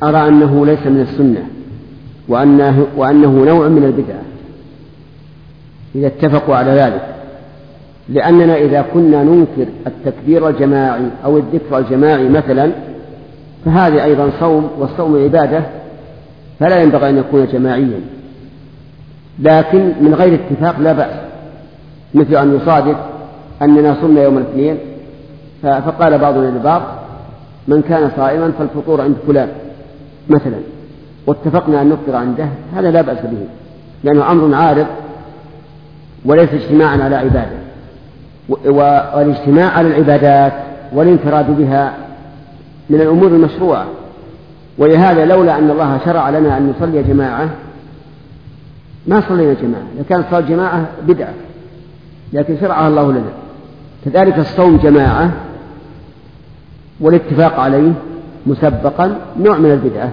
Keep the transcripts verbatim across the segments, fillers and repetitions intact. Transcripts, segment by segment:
أرى أنه ليس من السنة وأنه, وأنه نوع من البدعة إذا اتفقوا على ذلك، لأننا إذا كنا ننكر التكبير الجماعي أو الذكر الجماعي مثلا فهذا أيضا صوم، والصوم عبادة فلا ينبغي أن يكون جماعيا، لكن من غير اتفاق لا بأس، مثل أن يصادف أننا صمنا يوم الاثنين فقال بعضنا لبعض من كان صائما فالفطور عند فلان مثلا، واتفقنا أن نفطر عنده، هذا لا بأس به لأنه أمر عارض وليس اجتماعا على عبادة. والاجتماع على العبادات والانفراد بها من الأمور المشروعة، ولهذا لولا أن الله شرع لنا أن نصلي جماعة ما صلينا جماعة، لكان صلاة جماعة بدعة لكن شرعها الله لنا. كذلك الصوم جماعة والاتفاق عليه مسبقا نوع من البدعة.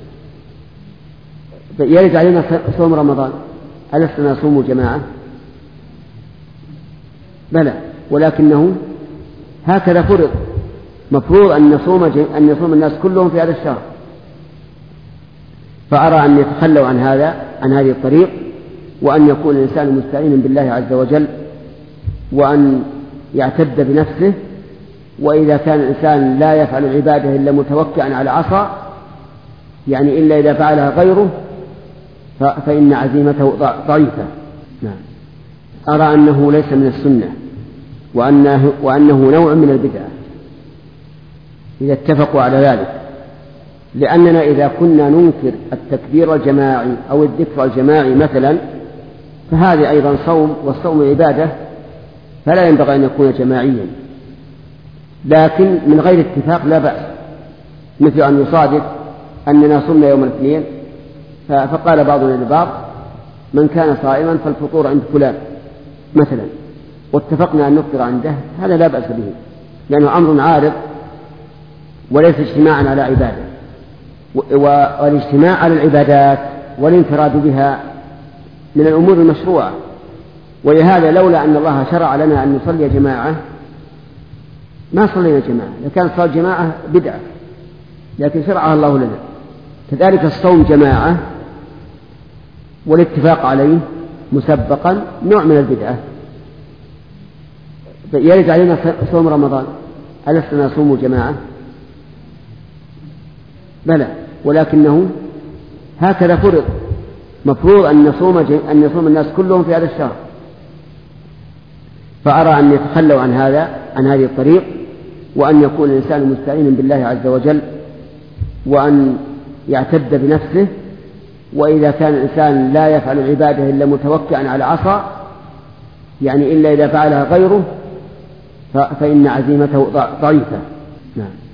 يرد علينا صوم رمضان، ألسنا نصوم جماعة؟ بلى، ولكنه هكذا فرض، مفروض أن يصوم أن يصوم الناس كلهم في هذا الشهر، فأرى أن يتخلوا عن هذا عن هذه الطريق، وأن يكون الإنسان مستعينا بالله عز وجل، وأن يعتد بنفسه، وإذا كان الإنسان لا يفعل العبادة إلا متوكئا على عصا، يعني إلا إذا فعلها غيره فإن عزيمته ضعيفة. نعم. أرى أنه ليس من السنة وأنه, وأنه نوع من البدعة إذا اتفقوا على ذلك، لأننا إذا كنا ننكر التكبير الجماعي أو الذكر الجماعي مثلا فهذا أيضا صوم، والصوم عبادة فلا ينبغي أن يكون جماعيا، لكن من غير اتفاق لا بأس، مثل أن يصادف أننا صمنا يوم الاثنين فقال بعضنا لبعض من كان صائما فالفطور عند فلان مثلا، واتفقنا أن نفطر عنده، هذا لا بأس به لأنه أمر عارض وليس اجتماعا على عبادة. والاجتماع على العبادات والانفراد بها من الأمور المشروعة، ولهذا لولا أن الله شرع لنا أن نصلي جماعة ما صلينا جماعة، لكان صلاة جماعة بدعة لكن شرعها الله لنا. كذلك الصوم جماعة والاتفاق عليه مسبقا نوع من البدعة. يرد علينا صوم رمضان، ألسنا نصوم جماعة؟ بلى، ولكنه هكذا فرض، مفروض أن يصوم أن يصوم الناس كلهم في هذا الشهر، فأرى أن يتخلوا عن هذا عن هذه الطريق، وأن يكون الإنسان مستعينا بالله عز وجل، وأن يعتد بنفسه، وإذا كان الإنسان لا يفعل العبادة إلا متوكئا على عصا، يعني إلا إذا فعلها غيره فإن عزيمته ضعيفة. نعم.